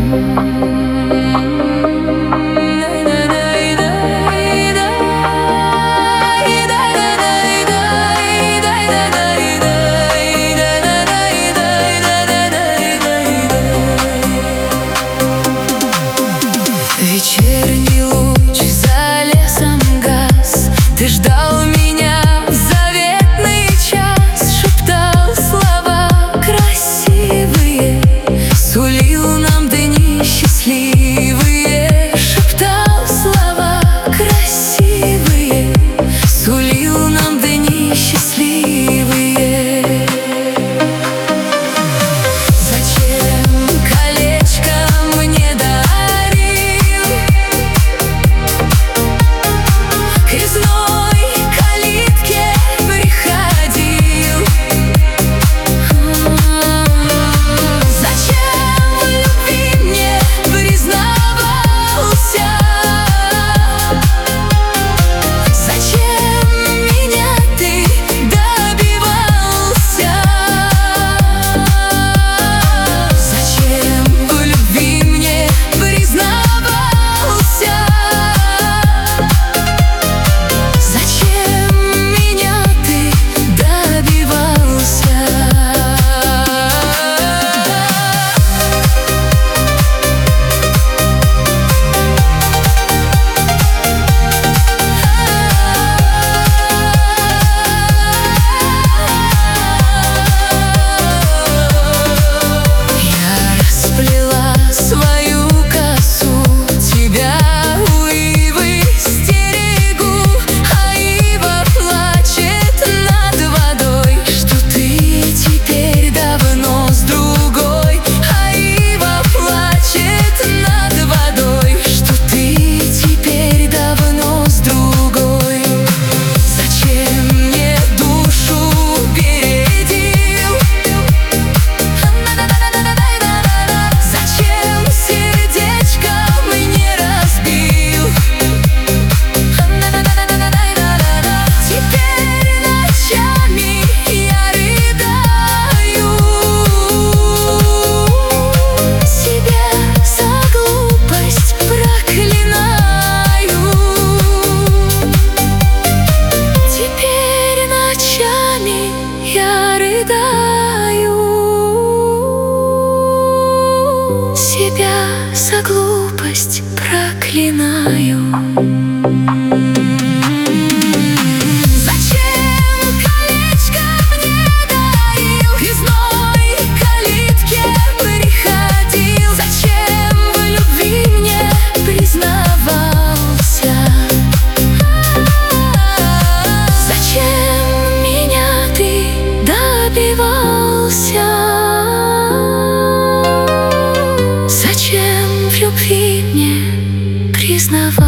Вечерний луч за лесом гас. Ты ждал меня в заветный час, шептал слова красивые, сулил нам дни счастливые. Шептал слова красивые, сулил нам дни счастливые. Зачем колечко мне дарил? К резной калитке приходил. Зачем в любви мне признавался? Зачем меня ты добивался? Зачем в любви мне признавался? Зачем меня ты добивался? Я расплела свою косу, тебя у ивы стерегу, а ива плачет над водой, что ты теперь давно с другой. А ива плачет над водой, что ты теперь давно с другой. Зачем мне душу бередил? Зачем сердечко мне разбил? Теперь ночами я рыдаю, себя за глупость проклинаю. Теперь ночами я рыдаю, себя за глупость проклинаю. Зачем колечко мне дарил? К резной калитке приходил. Зачем в любви мне признавался? Зачем меня ты добивался? Зачем в любви мне признавался?